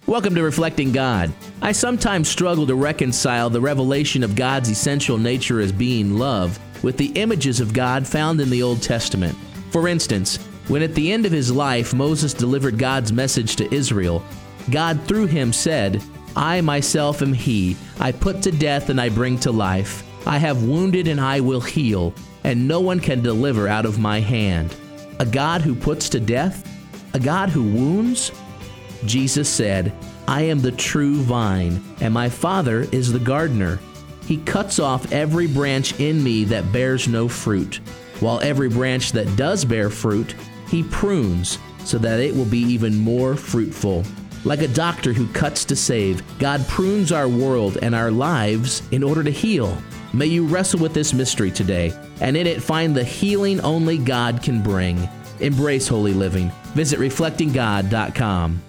Welcome to Reflecting God. I sometimes struggle to reconcile the revelation of God's essential nature as being love with the images of God found in the Old Testament. For instance, when at the end of his life Moses delivered God's message to Israel, God through him said, "I myself am he. I put to death and I bring to life. I have wounded and I will heal, and no one can deliver out of my hand." A God who puts to death? A God who wounds? Jesus said, "I am the true vine, and my Father is the gardener. He cuts off every branch in me that bears no fruit, while every branch that does bear fruit, he prunes so that it will be even more fruitful." Like a doctor who cuts to save, God prunes our world and our lives in order to heal. May you wrestle with this mystery today, and in it find the healing only God can bring. Embrace holy living. Visit reflectinggod.com.